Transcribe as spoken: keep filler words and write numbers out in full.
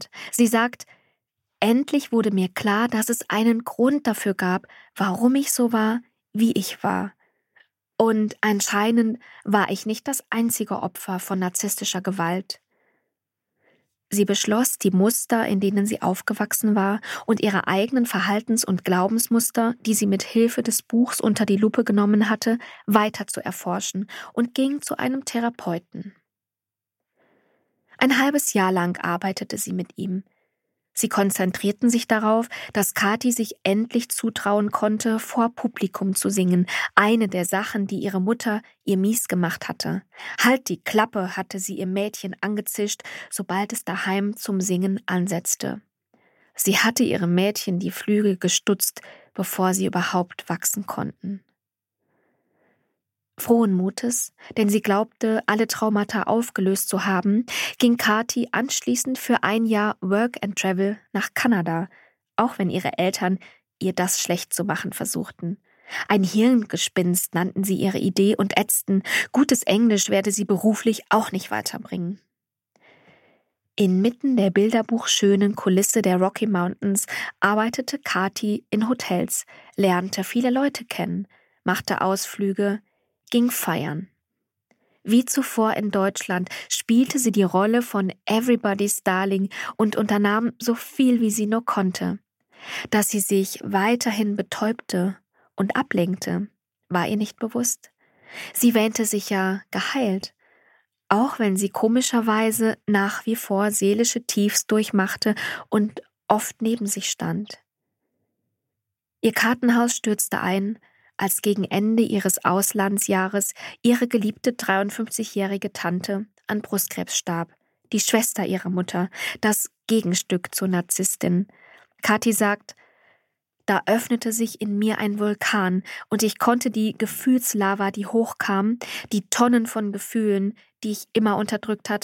Zitat. Sie sagt: Endlich wurde mir klar, dass es einen Grund dafür gab, warum ich so war, wie ich war. Und anscheinend war ich nicht das einzige Opfer von narzisstischer Gewalt. Sie beschloss, die Muster, in denen sie aufgewachsen war, und ihre eigenen Verhaltens- und Glaubensmuster, die sie mit Hilfe des Buchs unter die Lupe genommen hatte, weiter zu erforschen und ging zu einem Therapeuten. Ein halbes Jahr lang arbeitete sie mit ihm. Sie konzentrierten sich darauf, dass Kathi sich endlich zutrauen konnte, vor Publikum zu singen, eine der Sachen, die ihre Mutter ihr mies gemacht hatte. Halt die Klappe, hatte sie ihr Mädchen angezischt, sobald es daheim zum Singen ansetzte. Sie hatte ihrem Mädchen die Flügel gestutzt, bevor sie überhaupt wachsen konnten. Frohen Mutes, denn sie glaubte, alle Traumata aufgelöst zu haben, ging Kathi anschließend für ein Jahr Work and Travel nach Kanada, auch wenn ihre Eltern ihr das schlecht zu machen versuchten. Ein Hirngespinst nannten sie ihre Idee und ätzten, gutes Englisch werde sie beruflich auch nicht weiterbringen. Inmitten der bilderbuchschönen Kulisse der Rocky Mountains arbeitete Kathi in Hotels, lernte viele Leute kennen, machte Ausflüge, ging feiern. Wie zuvor in Deutschland spielte sie die Rolle von Everybody's Darling und unternahm so viel, wie sie nur konnte. Dass sie sich weiterhin betäubte und ablenkte, war ihr nicht bewusst. Sie wähnte sich ja geheilt, auch wenn sie komischerweise nach wie vor seelische Tiefs durchmachte und oft neben sich stand. Ihr Kartenhaus stürzte ein, als gegen Ende ihres Auslandsjahres ihre geliebte dreiundfünfzigjährige Tante an Brustkrebs starb, die Schwester ihrer Mutter, das Gegenstück zur Narzisstin. Kathi sagt: Da öffnete sich in mir ein Vulkan und ich konnte die Gefühlslava, die hochkam, die Tonnen von Gefühlen, die ich immer unterdrückt hatte,